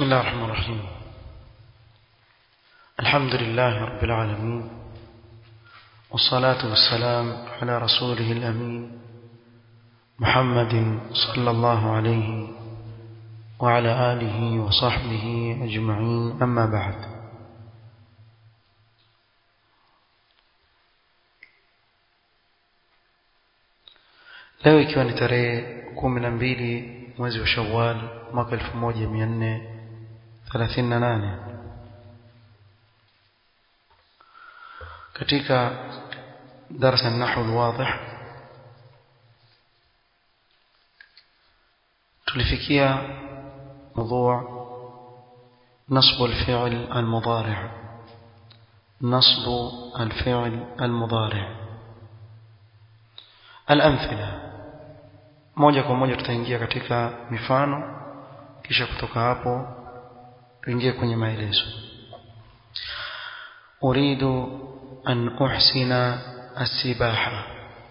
بسم الله الرحمن الرحيم. الحمد لله رب العالمين، والصلاة والسلام على رسوله الأمين محمد صلى الله عليه وعلى آله وصحبه أجمعين، أما بعد. leo ikiwa ni tarehe 12 mwezi wa Shawwal mwaka 1438 katika darasa an-nahwu al-wadih tulifikia موضوع نصب الفعل المضارع. نصب الفعل المضارع. الأمثلة moja kwa moja tutaingia katika mifano, kisha kutoka hapo tuingie kwenye maelezo. Uridu an uhsina as-sibaha,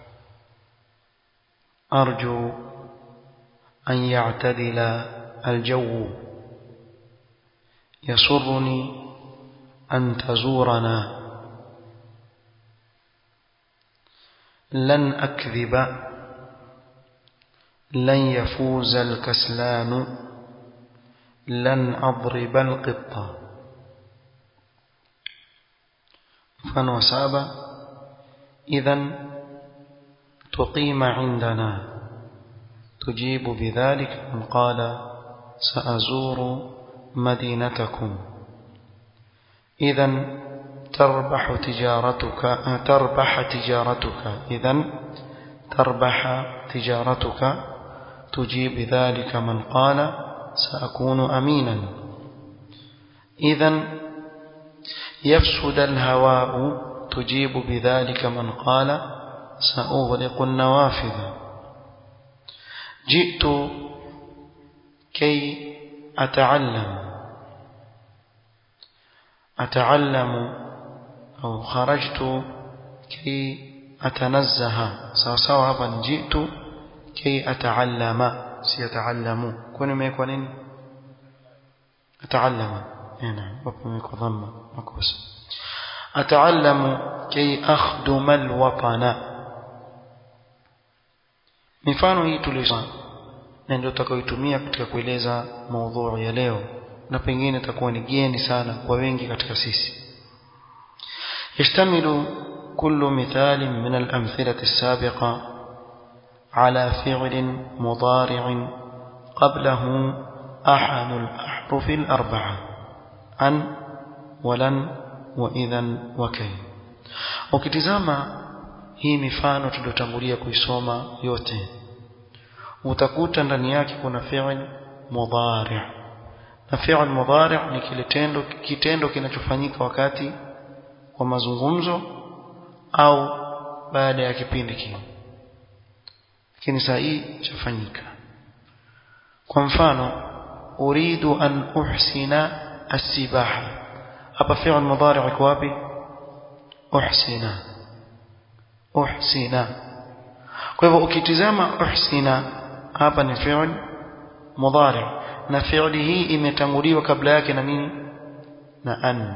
arju an ya'tadila al-jaw, yasurruni an tazurana, lan akdhiba لن يفوز الكسلان، لن أضرب القطة. مفano wa saba, idhan tuqima عندنا، تجيب بذلك من قال سأزور مدينتكم. إذن تربح تجارتك، إذن تربح تجارتك، تجيب بذلك من قال سأكون أمينا. إذن يفسد الهواء، تجيب بذلك من قال سأغلق النوافذ. جئت كي أتعلم أو خرجت كي أتنزه. سواء جئت كي أتعلم، سيتعلم كون ما يكون أتعلم هنا بكم يكون ضمه مكوس. أتعلم كي أخدم الوطن. mifano hii tulisoma na ndio tutakayoitumia katika kueleza maudhui ya leo, na pengine itakuwa ni geni sana kwa wengi katika sisi. يشتمل كل مثال من الأمثلة السابقة على فعل مضارع قبله أحد الأحرف الأربعة، أن ولن وإذن وكي. ukitizama hii mifano tuliyotangulia kuisoma yote, utakuta ndani yake kuna fi'l mudhari', na fi'l mudhari' ni kitendo kinachofanyika wakati wa mazungumzo au baada ya kipindi kile, lakini saa hii chafanyika. Kwa mfano, uridu an uhsina as-sibaha, hapa fi'l mudhari' iko wapi? Uhsina. Kwa hivyo ukitizama uhsina hapa ni fi'l mudhari', na fi'li hii imetanguliwa kabla yake na nini? Na an.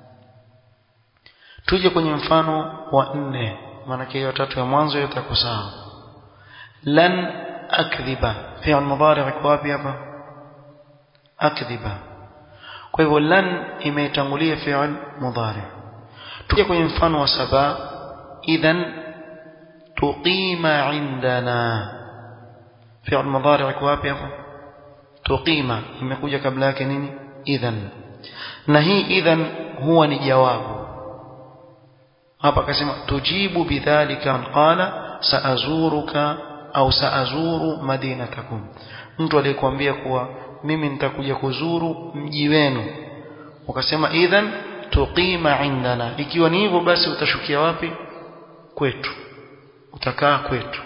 Tuje kwenye mfano wa 4, maana hiyo tatu ya mwanzo yote yako sawa. Lan akdhiba, fi'l mudhari' iko wapi hapa? Akdhiba. Kwa hivyo lan imetangulia fi'l mudhari'. Tuje kwenye mfano wa 7, idhan tuqima indana, fi'l mudhari' iko wapi hapa? Tuqima imekuja kabla yake nini? Idhan. Na hii idhan huwa ni jawabu. hapa akasema tujibu bidhalika man qala saazuruka au saazuru madinatakum, mtu aliyekwambia kuwa mimi nitakuja kuzuru mji wenu, ukasema idhan tuqima indana, ikiwa ni hivyo basi utashukia wapi? Kwetu, utakaa kwetu.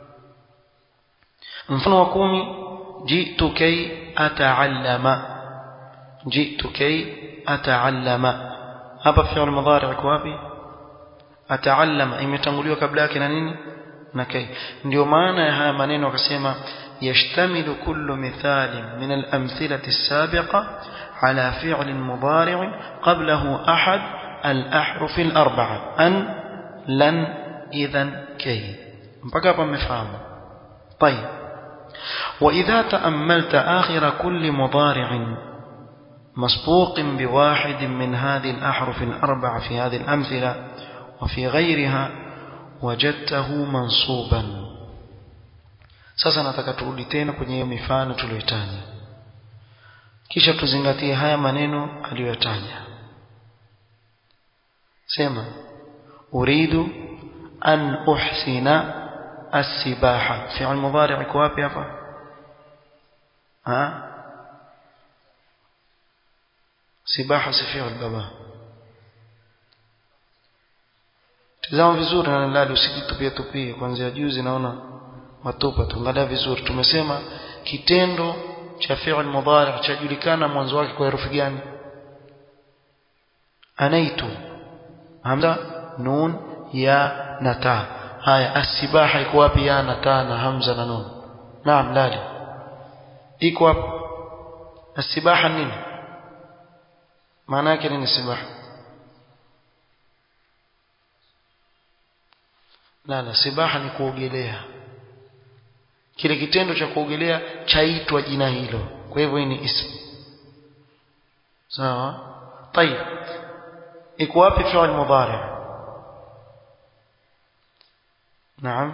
mfano wa 10, jitu kay ataallama, jitu kay ataallama, hapa fi'l mudhari' iko wapi? Ataallama imetanguliwa kabla yake na nini? Na kay. Ndio maana ya haya maneno akasema يشتمل كل مثال من الأمثلة السابقة على فعل مضارع قبله أحد الأحرف الأربعة أن لن إذن كي mpaka pamefahamu. طيب وإذا تأملت آخر كل مضارع مسبوق بواحد من هذه الأحرف الأربعة في هذه الأمثلة وفي غيرها وجدته منصوبا. sasa nataka turudi tena kwenye mifano tuliyotaja kisha tuzingatie haya maneno aliyotaja. sema uridu an uhsina as-sibaha, fi'l mudhari' iko wapi hapa? sibaha si fi'l baba. tazama vizuri na nalali usijitupie kuanzia juzi naona matupa, tuangalia vizuri. Tumesema kitendo cha fi'l mudhari' chajulikana mwanzo wake kwa herufi gani? anaitu, hamza, nun, ya na ta. haya as-sibaha iko wapi? ya na ta na hamza na nun. naam lali iko wapi? as-sibaha nini maana yake? nini sibaha? la sibaha ni kuogelea. kile kitendo cha kuogelea chaitwa jina hilo, kwa hivyo hii ni ism. sawa. طيب iko wapi fi'l mudhari'? naam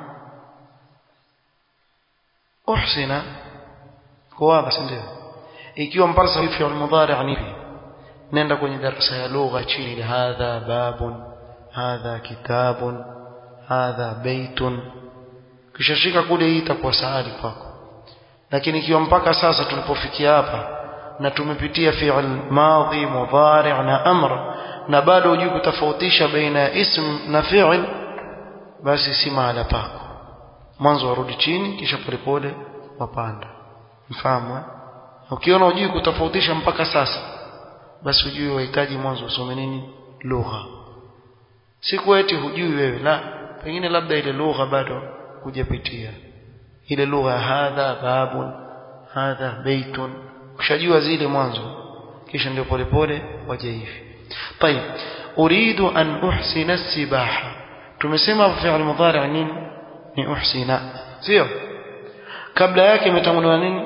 uhsina kwa basi ndio. ikiwa mpasa fi'l mudhari' ni hivi, nenda kwenye darasa ya lugha chini, hadha babun, hadha kitabun, hadha baitun, kisha shika kule, hii itakuwa sahali kwako. lakini ikiwa mpaka sasa tulipofikia hapa na tumepitia fi'l madhi, mudhari' na amr na bado hujui kutofautisha baina ya ism na fi'l, basi si mahala pako. mwanzo warudi chini kisha polepole wapanda. mfahamu? ukiona hujui kutofautisha mpaka sasa, basi hujui wahitaji mwanzo usome nini? lugha. si kweti hujui wewe, la, pengine labda ile lugha bado hujapitia ile lugha, hadha babun, hadha baitun, ushajua zile mwanzo, kisha ndio polepole waje hivi. طيب اريد ان احسن السباحه, tumesema fi'l mudhari' nini? ni uhsina, sio? kabla yake imetanguliwa nini?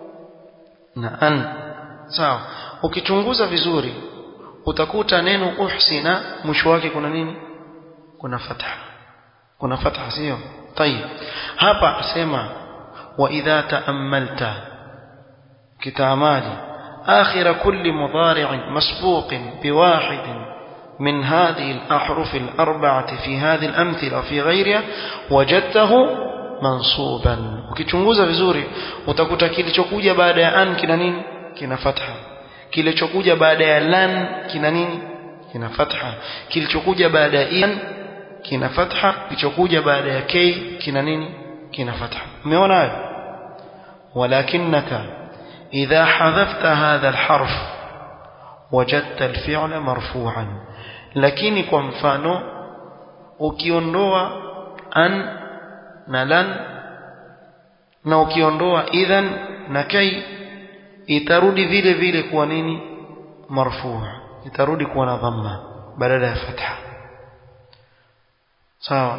na an. sawa. ukichunguza vizuri utakuta neno uhsina mwisho wake kuna nini? kuna fatha. kuna fatha, sio? طيب hapa asema wa idha ta'ammalta, kitamali آخر كل مضارع مسبوق بواحد من هذه الأحرف الأربعة في هذه الأمثلة وفي غيرها وجدته منصوبا. ukichunguza vizuri utakuta kilichokuja baada ya an kina nini? kina fatha. kilichokuja baada ya lan kina nini? kina fatha. kilichokuja baada ya in kina fatha. kilichokuja baada ya k kina nini? kina fatha. umeona hayo? walakinaka إذا حذفت هذا الحرف وجدت الفعل مرفوعا. lakini kwa mfano ukiondoa an na lan na ukiondoa idhan na kai, itarudi vile vile kuwa nini? marfu'. itarudi kuwa na dhamma badala ya fatha. sawa.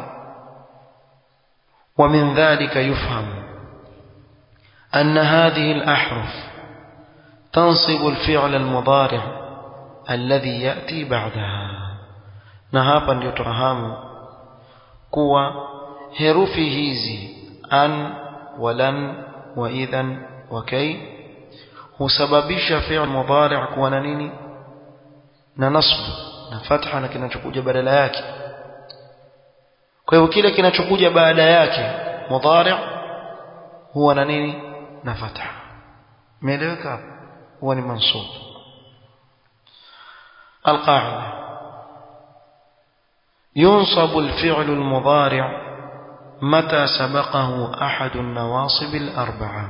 ومن ذلك يفهم أن هذه الأحرف تنصب الفعل المضارع الذي يأتي بعدها. na hapa ndio tunafahamu kuwa herufi hizi an walan wa idhan wa kay husababisha fi'l mudhari' kuwa na nini? na nasb na fatha na kinachokuja badala yake. kwa hivyo kile kinachokuja baada yake mudhari' huwa na nini? na fatha. umeeleweka? huwa ni mansub. القاعدة ينصب الفعل المضارع متى سبقه أحد النواصب الأربعة.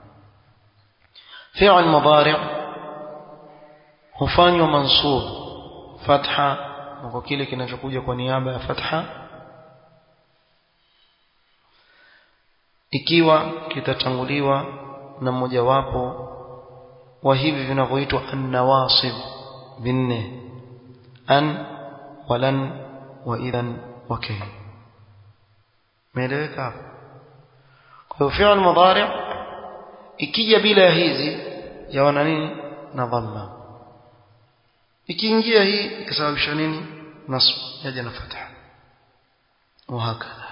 فعل مضارع hufanywa mansub fatha kwa kile kinachokuja kwa niaba ya fatha ikiwa kitatanguliwa na mojawapo wa hivi vinavyoitwa an-nawasib binne an walan wa idhan wa kay. Meeleweka hapo? Kwa hiyo fi'l mudhari' ikija bila hizi yaona nini? Na dhamma. Ikiingia hii ikasababisha nini? Nasb, yaja na fatha. وهكذا.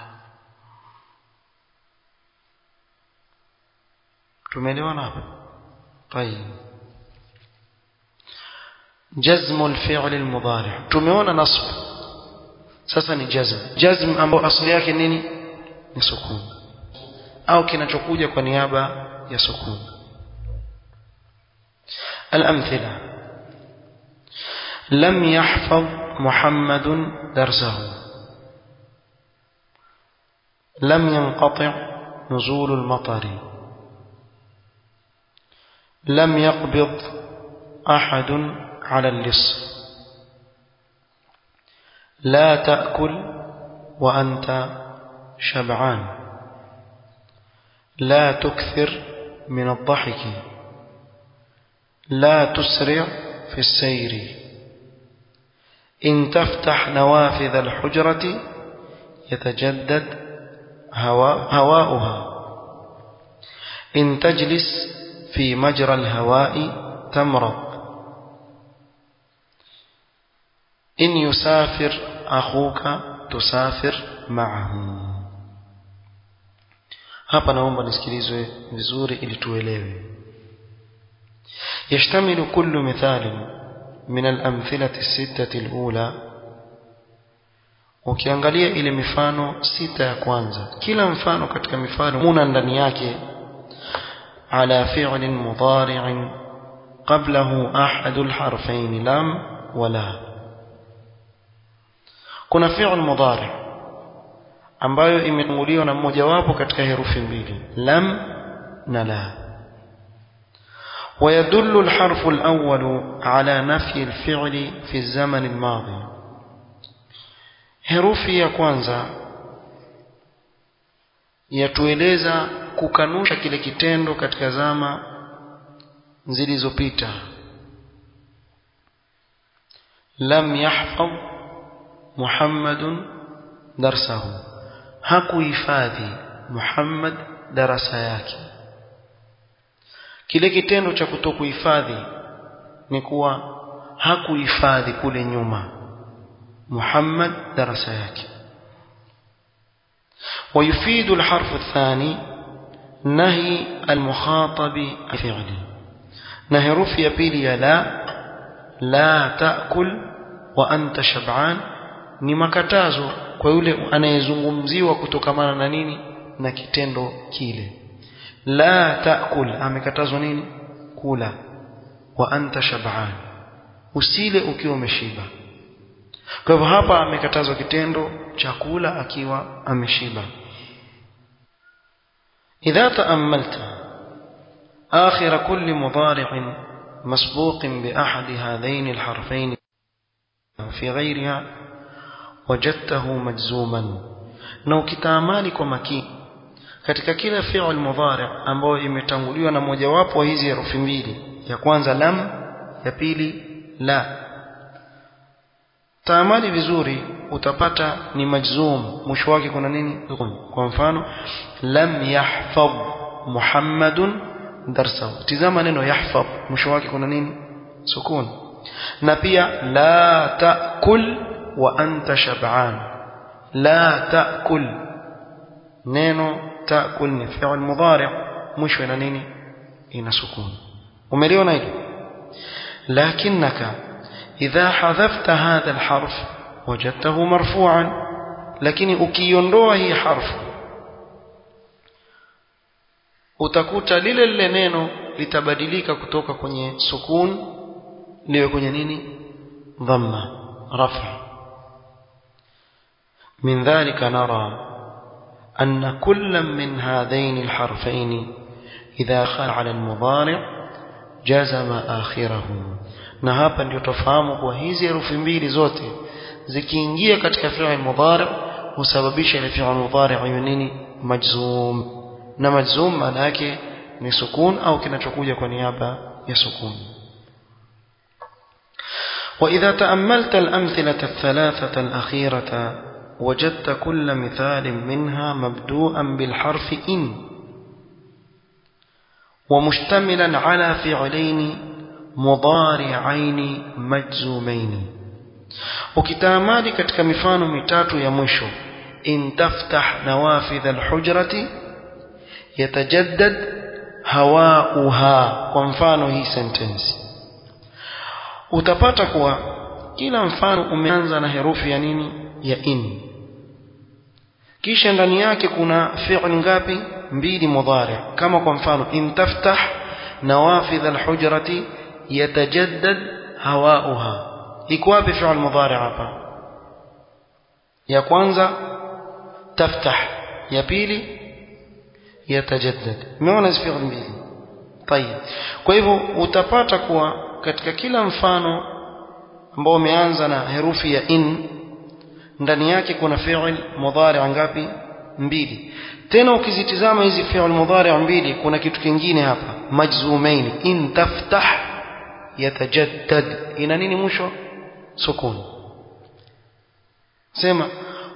tumeelewana hapo? طيب. جزم الفعل المضارع tumeona nasb, sasa ni jazm ambao asili yake nini? Ni sukun au kinachokuja kwa niaba ya sukun. الأمثلة: لم يحفظ محمد درسه. لم ينقطع نزول المطر. لم يقبض أحد على اللص. لا تأكل وأنت شبعان. لا تكثر من الضحك. لا تسرع في السير. إن تفتح نوافذ الحجرة يتجدد هواؤها. إن تجلس في مجرى الهواء تمرض. إن يسافر أخوك تسافر معه. hapa naomba nisikilizwe vizuri ili tuelewe. يشتمل كل مثال من الأمثلة الستة الأولى. ukiangalia ile mifano sita ya kwanza, kila mfano katika mifano muna ndani yake ala fi'lin mudari'in qablahu ahad alharfayn lam wala. kuna fi'l mudari' ambayo imetanguliwa na mmoja wapo katika herufi mbili, lam na la. ويدل الحرف الأول على نفي الفعل في الزمن الماضي. herufi ya kwanza yatueleza kukanusha kile kitendo katika zama zilizopita. lam yahfadh Muhammadun darsahu. hakuhifadhi Muhammad darasa yake. kile kitendo cha kutokuhifadhi ni kuwa hakuhifadhi kule nyuma محمد درس yake. ويفيد الحرف الثاني نهي المخاطب فعله. na herufi ya pili ya la ta'kul wa anta shab'an ni makatazo kwa yule anayezungumziwa kutokamana na nini? Na kitendo kile. la ta'kul amekatazwa nini? Kula. wa anta shab'an, usile ukiwa umeshiba. kwa hivyo hapa amekatazwa kitendo cha kula akiwa ameshiba. idha ta'ammalta akhir kulli mudari' مسبوق بأحد هذين الحرفين في غيرها وجدته مجزوما. na ukitaamali kwa makini katika kila fi'l mudhari' ambao imetanguliwa na mojawapo wa hizi herufi mbili, ya kwanza lam, ya pili la, taamali vizuri utapata ni majzum, mwisho wake kuna nini? Kwa mfano lam yahfadh Muhammadun darsahu, tizama neno yahfadh mwisho wake kuna nini? Sukun. na pia la ta'kul wa anta shab'an. la ta'kul, neno ta'kul ni fi'l mudhari' mwisho ina nini? ina sukun. umeliona hilo? lakinnaka idha hadhafta hadha alharf wajadtahu marfu'an, lakini ukiondoa hii harfu utakuta lile lile neno litabadilika kutoka kwenye sukun liwe kwenye nini? dhamma, rafa. min dhalika nara anna kullam min hadain alharfain idha khala ala almudari' jazama akhirahu. na hapa ndio tofahamu kwa hizi herufi mbili zote zikiingia katika fi'l mudhari' husababisha ile fi'l mudhari' iwe nini? Majzum. na majzum maana yake ni sukun au kinachokuja kwa niaba ya sukun. وإذا تأملت الأمثلة الثلاثة الأخيرة وجدت كل مثال منها مبدوءا بالحرف إن ومشتملا على فعلين مضارعين مجزومين. وكتامالي katika mifano mitatu ya mwisho, in taftah nawafidh alhujrati yatajaddad hawauha, kwa mfano hii sentence utapata kuwa kila mfano umeanza na herufi ya nini? Ya in. Kisha ndani yake kuna fi'l ngapi? Mbili mudhari'. Kama kwa mfano in taftah nawafidh alhujrati yatajaddad hawauha, iko wapi fi'l mudhari' hapa? Ya kwanza taftah, ya pili yatajaddad. Umeona hizo fi'l mbili? Tayeb. Kwa hivyo utapata kuwa katika kila mfano ambao umeanza na herufi ya in ndani yake kuna fi'l mudhari' ngapi? Mbili. Tena ukizitizama hizi fi'l mudhari' mbili kuna kitu kingine hapa, majzumain. In taftah yatajaddad, ina nini mwisho? Sukun. sema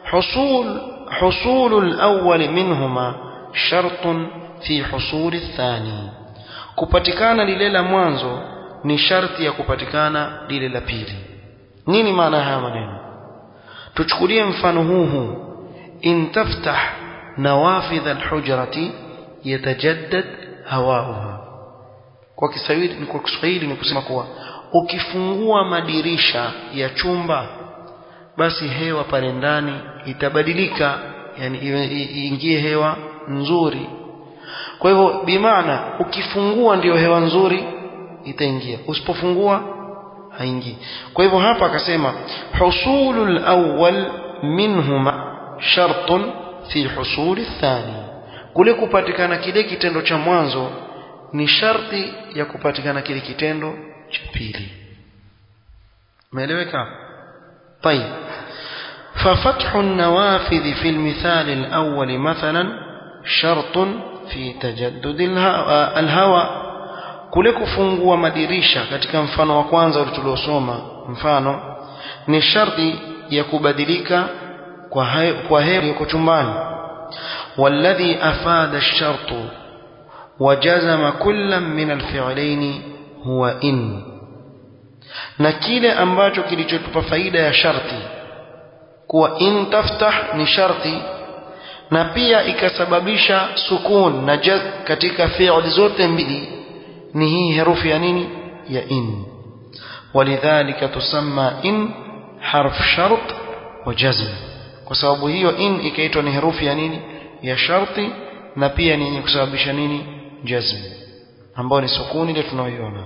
حصول الأول منهما شرط في حصول الثاني, kupatikana lile la mwanzo ni sharti ya kupatikana lile la pili. Nini maana haya maneno? Tuchukulie mfano huu, in taftah nawafidh alhujrati yatajaddad hawauha. Kwa Kiswahili ni kusema kuwa ukifungua madirisha ya chumba basi hewa pale ndani itabadilika, yani iingie hewa nzuri. Kwa hivyo bimaana ukifungua ndio hewa nzuri itaingia, usipofungua haingii. Kwa hivyo hapa akasema husulul awwal minhuma shartun fi husuli thani, kule kupatikana kile kitendo cha mwanzo ni sharti ya kupatikana kile kitendo cha pili. Umeeleweka? طيب. ففتح النوافذ في المثال الأول مثلا شرط في تجدد الهواء, kule kufungua madirisha katika mfano wa kwanza tuliosoma mfano ni sharti ya kubadilika kwa hewa iliyo chumbani. والذي أفاد الشرط وجزم كل من الفعلين هو إن, na kile ambacho kilichotupa faida ya sharti kuwa in taftah ni sharti na pia ikasababisha sukun na jaz katika fi'li zote mbili ni hii herufi ya nini? Ya in. Walidhalika tusamma in harf shart wa jazm, kwa sababu hiyo in ikaitwa ni herufi ya nini? Ya sharti, na pia ni yenye kusababisha nini? Jazm, ambayo ni sukuni ile tunayoiona.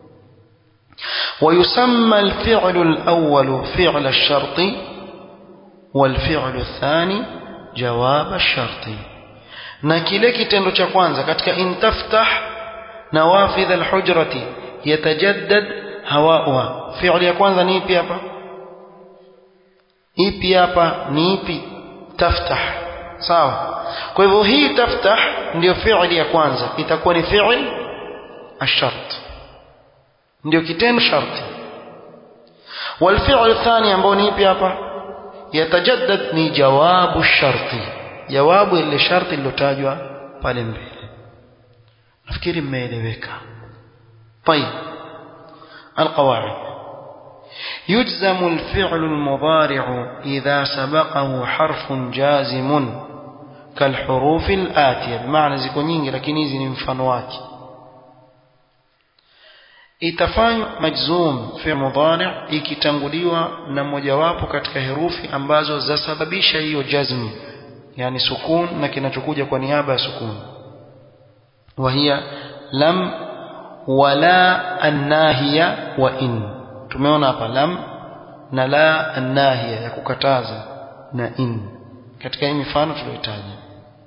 ويسمى الفعل الأول فعل الشرط والفعل الثاني جواب الشرط, na kile kitendo cha kwanza katika in taftah nawafidh alhujrati yatajaddad hawauha, fi'li ya kwanza ni ipi hapa? Ipi hapa? Ni ipi? Taftah. Sawa. Kwa hivyo hii taftah ndio fi'li ya kwanza, itakuwa ni fi'l ash-shart, ndio kitendo sharti. والفعل الثاني ambao ni ipi hapa? Yatajaddad ni jawabu sharti, jawabu ile sharti lilotajwa pale mbele. nafikiri mmeeleweka. طيب. القواعد: يجزم الفعل المضارع إذا سبقه حرف جازم كالحروف الآتية, بمعنى ziko nyingi lakini hizi ni mfano wake. Itafanywa majzum fi mudhari' ikitanguliwa na mojawapo katika herufi ambazo zasababisha hiyo jazm, yani sukun na kinachokuja kwa niaba ya sukun. وهي lam wala an-nahiya wa in. Tumeona hapa lam na la an-nahiya ya kukataza na in katika hii mifano tuliyotaja.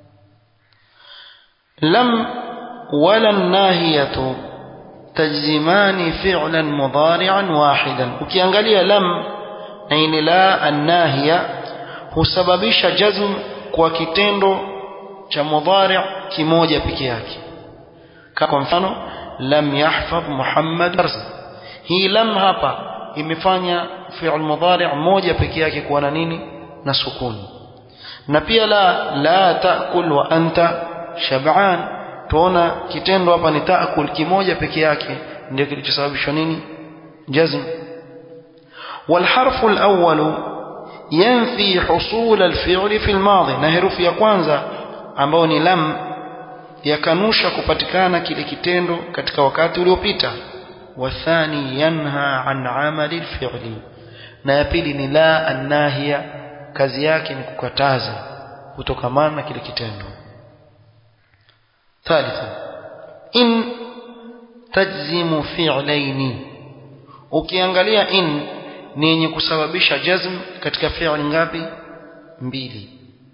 lam wala an-nahiyatu tajzimani fi'lan mudari'an wahidan. Ukiangalia lam na ile la an-nahiya husababisha jazm kwa kitendo cha mudhari' kimoja peke yake. Kwa mfano lam yahfadh Muhammad darsa, hii lam hapa imefanya fi'l mudhari' moja peke yake kuwa na nini? Na sukuni. Na pia la ta'kul wa anta shab'an, tuona kitendo hapa ni ta'kul kimoja peke yake ndio kilichosababisha nini? Jazm. والحرف الأول ينفي حصول الفعل في الماضي، na herufi ya kwanza ambayo ni lam yakanusha kupatikana kile kitendo katika wakati uliopita. Wathani yanha an amali alfi'li, na ya pili ni la annahiya, kazi yake ni kukataza kutokamana na kile kitendo. Thalitha, in tajzimu fi'laini, ukiangalia in ni yenye kusababisha jazm katika fi'li ngapi? Mbili.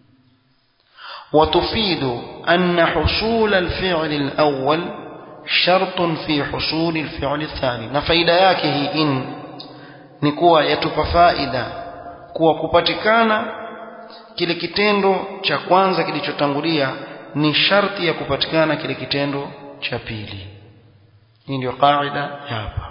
وتفيد أن حصول الفعل الأول شرط في حصول الفعل الثاني. na faida yake hii in ni kuwa yatupa faida kuwa kupatikana kile kitendo cha kwanza kilichotangulia ni sharti ya kupatikana kile kitendo cha pili. Hii ndio kaida hapa.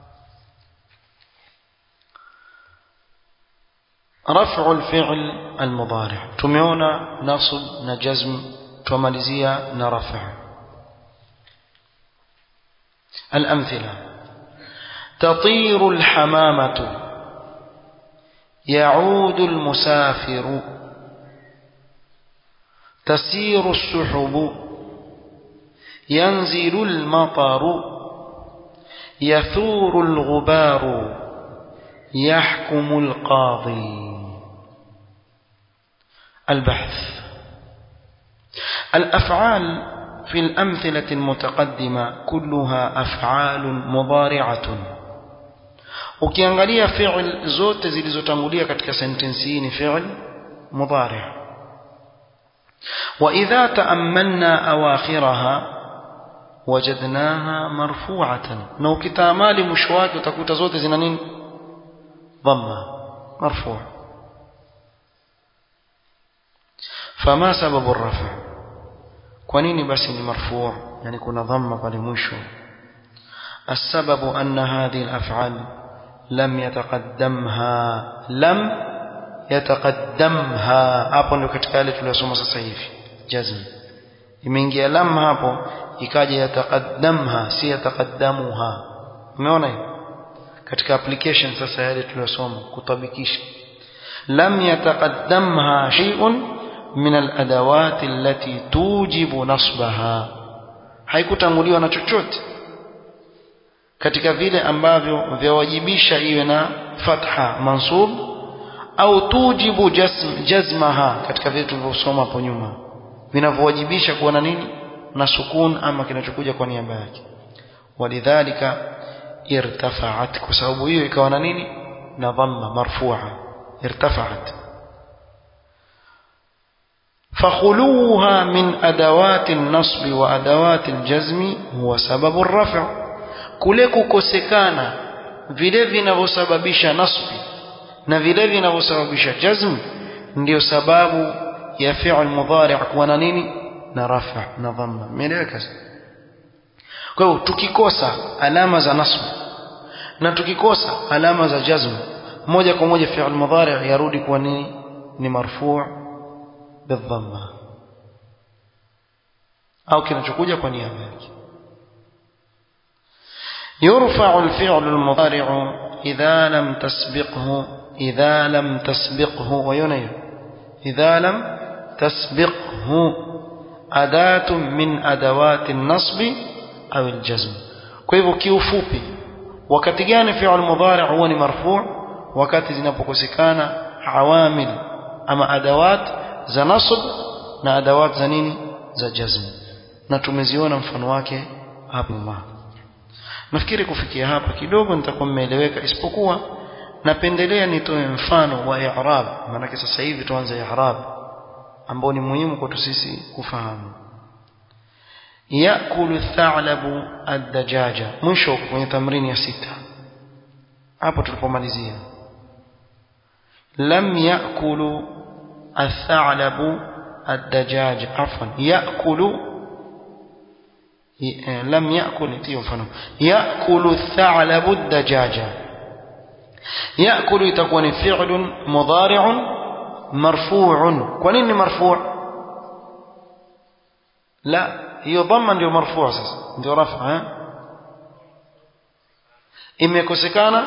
رفع الفعل المضارع tumeona nasb na jazm, tumalizia na raf'a. الأمثلة: تطير الحمامة، يعود المسافر، تسير السحب، ينزل المطر، يثور الغبار، يحكم القاضي. البحث: الأفعال في الأمثلة المتقدمة كلها أفعال مضارعة. ukiangalia fi'l zote zilizotangulia katika sentensi hii ni fi'l mudhari'. وإذا تأملنا أواخرها وجدناها مرفوعة، na ukitamali mwisho wake utakuta zote zina nini? ضمة مرفوع. فما سبب الرفع؟ كونيني بس مرفوع يعني كنا ضمة pale mwisho. السبب أن هذه الأفعال لم يتقدمها hapo ndio katika ile tuliyosoma sasa hivi jazm imeingia lam hapo ikaja yataqaddamha si yataqaddamuha. umeona hiyo katika application sasa yale tuliyosoma kutabikisha. lam yataqaddamha shay'un min al-adawat allati tujibu nasbaha, haikutanguliwa na chochote katika vile ambavyo vyawajibisha iwe na fatha mansub au tujibu jazmaha, katika vile tulivyosoma hapo nyuma vinavyowajibisha kuwa na nini? Na sukun ama kinachokuja kwa niaba yake. Walidhalika irtafa'at, kwa sababu hiyo ikawa na nini? Na dhamma marfu'a, irtafa'at. فخلوها من أدوات النصب وأدوات الجزم هو سبب الرفع. kule kukosekana vile vinavyosababisha nasbi na vile vinavyosababisha jazm ndio sababu ya fi'l mudhari' kuwa na nini? Na rafa na dhamma. Umeeleweka? Kwa hiyo tukikosa alama za nasb na tukikosa alama za jazm, moja kwa moja fi'l mudhari' yarudi kuwa nini? Ni marfu' bidhamma au kinachokuja kwa niaba yake. يرفع الفعل المضارع إذا لم تسبقه وينير إذا لم تسبقه أداة من أدوات النصب أو الجزم. kwa hivyo kiufupi wakati gani fi'l mudhari' huwa ni marfu' wakati zinapokosekana awamil ama adawat za nasb na adawat za nini? Za jazm, na tumeziona mfano wake hapo nyuma. Nafikiri kufikia hapa kidogo nitakuwa mmeeleweka, isipokuwa napendelea nitoe mfano wa i'rab, maana sasa hivi tuanze i'rab ambao ni muhimu kwetu sisi kufahamu. Yakulu tha'labu ad-dajaja, mwisho kwenye tamrini ya 6 hapo tulipomalizia. Lam yakulu ath-tha'labu الدجاج عفوا يأكل لم يأكل يأكل الثعلب الدجاجة يأكل تكون فعل مضارع مرفوع كونين مرفوع لا يضمن ndio مرفوع sasa ndio rafa imekosekana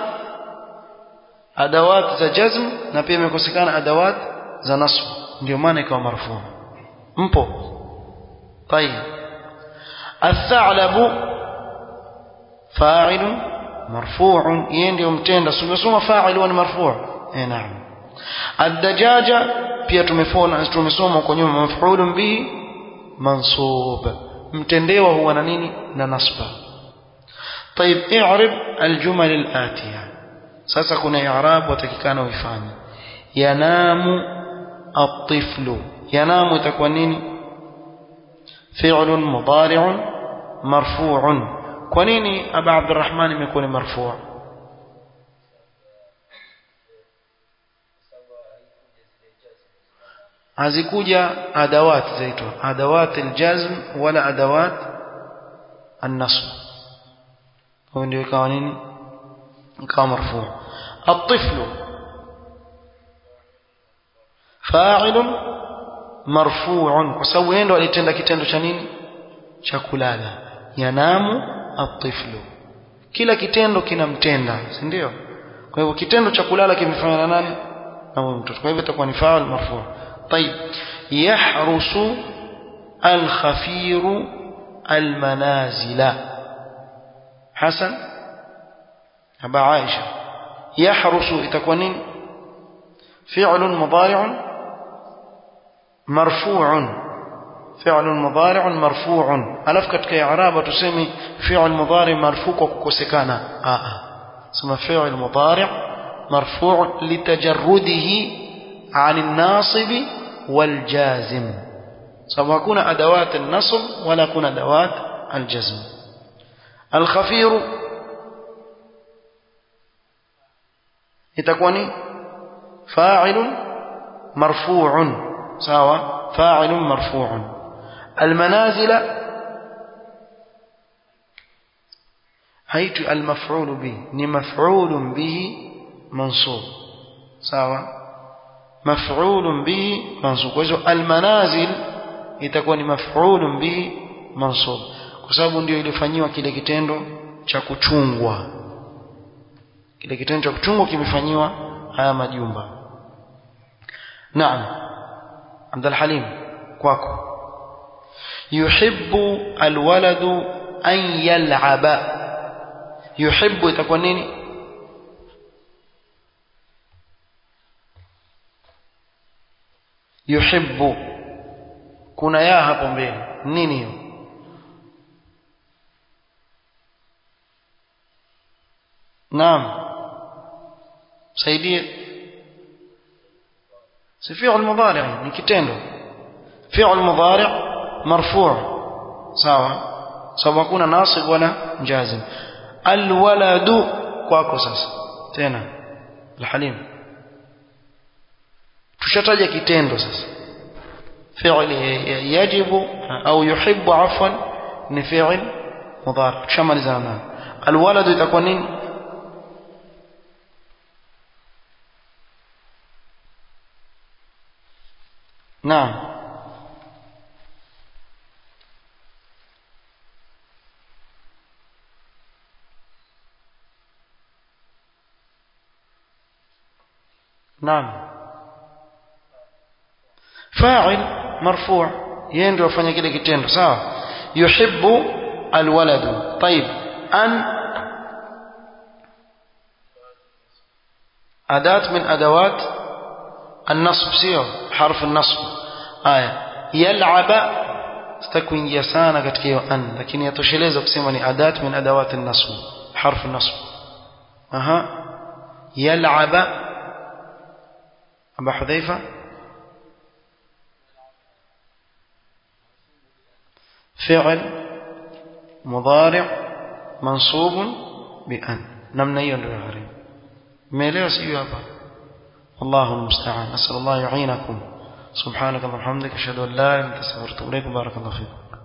adawat za jazm na pia imekosekana adawat za nasb ndio maana ikawa marfu mpo طيب الثعلب فاعل مرفوع ndio mtenda tumesoma fa'il wa marfu' naam الدجاجه pia tumesoma huko nyuma maf'ulun bihi mansub mtendewa huwa na nini na nasba طيب اعرب الجمل الآتية sasa kuna i'rab watakikana uifanye yanamu الطفل ينام itakuwa nini فعل مضارع مرفوع kwa nini aba abdurrahman imekuwa ni marfu' hazikuja adawat zaitwa adawat aljazm wala adawat an-nasb huwa ndio ikawa nini ikawa marfu' الطفل فاعل مرفوع kwa sababu yeye ndo alitenda kitendo cha nini cha kulala yanamu الطفل kila kitendo kinamtenda si ndio kwa hivyo kitendo cha kulala kimefanywa na nani na mtoto kwa hivyo itakuwa ni fa'il marfu' طيب يحرس الخفير المنازل حسن أبا عائشة يحرس itakuwa فعل مضارع مرفوع فعل مضارع مرفوع ألف katika i'rab tuseme فعل مضارع مرفوع kukosekana ثم فعل مضارع مرفوع لتجرده عن الناصب والجازم سواء كن أدوات النصب ولا كن أدوات الجزم الخفير يتكون فاعل مرفوع سواء فاعل مرفوع المنازل هيت المفعول به مفعول به منصوب سواء مفعول به منصوب وهو المنازل itakuwa ni maf'ulun bihi mansub kwa sababu ndio ilifanywa kile kitendo cha kuchungwa kile kitendo cha kuchungwa kimefanywa haya majumba naam Abdul Halim kwako yuhibbu alwaladu an yal'aba yuhibbu itakuwa nini yuhibbu kuna ya hapo mbele nini hiyo naam saidie si fi'l mudari' ni kitendo fi'l mudari' marfu' sawa sawa kuna nasib wala jazim alwaladu kwako sasa tena alhalim tushataja kitendo sasa fi'l yajibu au yuhibbu afwan ni fi'l mudari' tushamalizana alwaladu itakuwa nini نعم نعم فاعل مرفوع يندو يفanya kile kitendo sawa yuhibbu alwaladu طيب an adat min adawat النصب سيو حرف النصب يلعب ستكوingia sana katika hiyo an lakini yatosheleza kusema ni adat min adawat an-nasb harf an-nasb يلعب ابو حذيفه فعل مضارع منصوب بان namna hiyo ndio gharim umeelewa sio hapa الله المستعان أسأل الله يعينكم subhanakallahumma hamdika ashhadu an la ilaha illa anta astaghfiruka wa atubu ilaik. Barakallahu fiik.